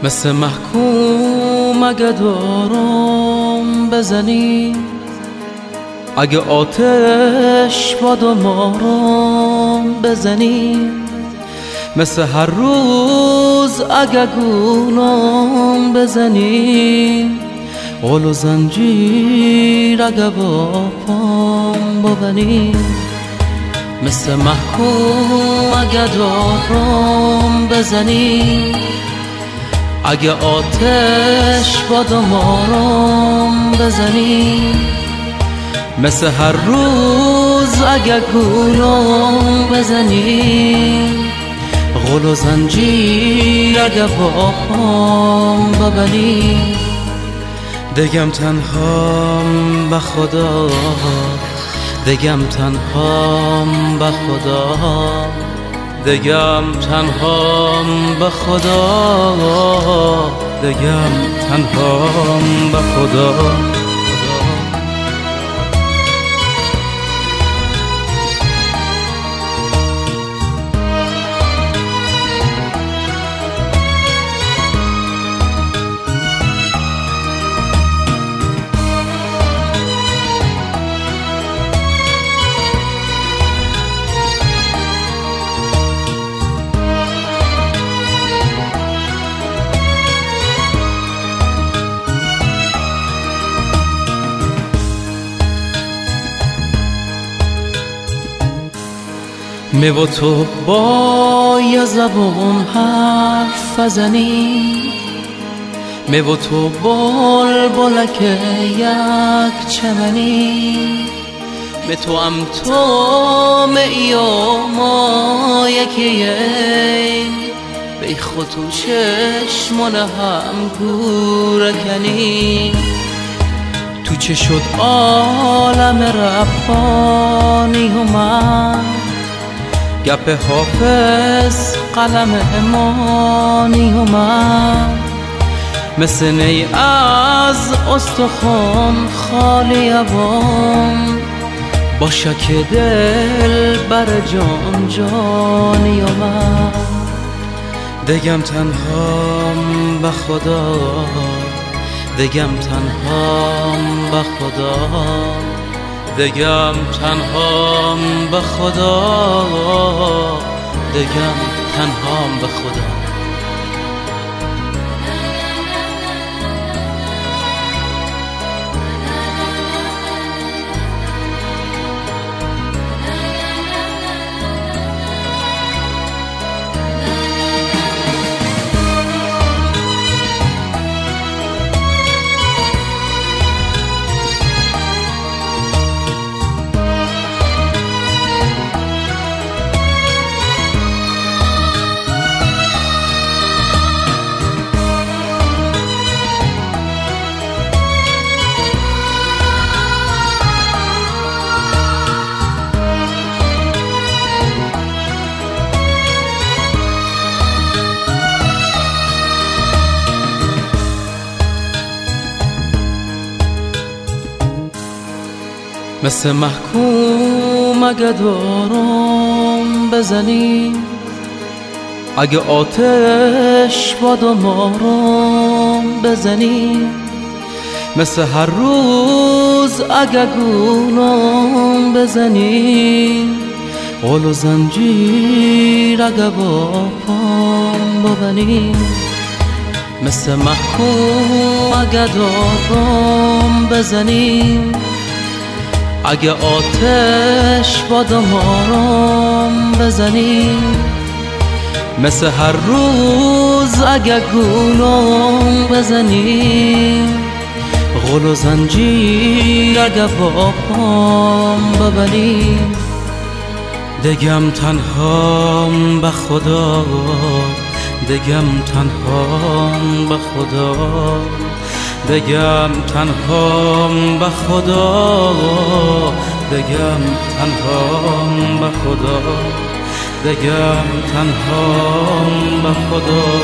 مثل محکوم اگه دارم بزنی، اگه آتش با دمارم بزنی، مثل هر روز اگه گولم بزنی، قل و زنجیر اگه با پام ببنی، مثل محکوم اگه دارم بزنی، اگه آتش با دمارم بزنی، مثل هر روز اگه گولم بزنی، غل و زنجیر اگه با پام ببنی. دگم تنهام به خدا، دگم تنهام به خدا، دگم تنهام به خدا، دگم تنهام به خدا. می و تو با یه زبان حرف بزنی، می و تو بلبلک یک چمنی، می تو هم تو می و ما یکیه، بی خود تو چشمان هم گورکنی. تو چه شد عالم ربانی اومد، گپ حافظ قلم امانی اومد، مثل نی از استخوان خالی عوام، با شک دل بر جان جانی اومد. دگم تنهام به خدا، دگم تنهام به خدا، دگم تنهام به خدا، دگم تنهام به خدا. مثل محکوم اگه دارم بزنی، اگه آتش با دمارم بزنی، مثل هر روز اگه گولم بزنی، قل و زنجیر اگه با پام ببنی، مثل محکوم اگه دارم بزنی، اگه آتش با دمارم بزنی، مثل هر روز اگه گولم بزنی، غل و زنجیر اگه با پام ببنی. دگم تنهام به خدا، دگم تنهام به خدا، دگم تنهام به خدا، دگم تنهام به خدا، دگم تنهام به خدا،